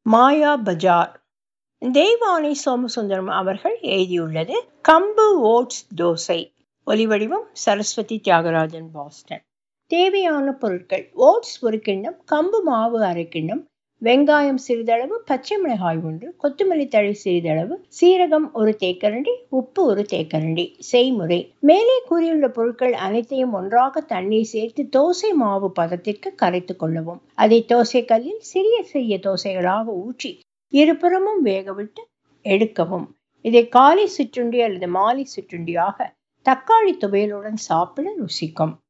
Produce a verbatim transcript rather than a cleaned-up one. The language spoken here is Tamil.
மாயா பஜார். தெய்வானை சோமசுந்தரம் அவர்கள் எழுதியுள்ளது. கம்பு ஓட்ஸ் தோசை. ஒலிவடிவம் சரஸ்வதி தியாகராஜன், பாஸ்டன். தேவையான பொருட்கள்: ஓட்ஸ் ஒரு கிண்ணம், கம்பு மாவு அரை கிண்ணம், வெங்காயம் சிறிதளவு, பச்சை மிளகாய் ஒன்று, கொத்தமல்லி தழை சிறிதளவு, சீரகம் ஒரு தேக்கரண்டி, உப்பு ஒரு தேக்கரண்டி. செய்முறை: மேலே கூறியுள்ள பொருட்கள் அனைத்தையும் ஒன்றாக தண்ணீர் சேர்த்து தோசை மாவு பதத்திற்கு கரைத்து கொள்ளவும். அதை தோசை கல்லில் சிறிய சிறிய தோசைகளாக ஊற்றி இருபுறமும் வேகவிட்டு எடுக்கவும். இதை காலை சிற்றுண்டி அல்லது மாலை சிற்றுண்டியாக தக்காளி துவையலுடன் சாப்பிட ருசிக்கும்.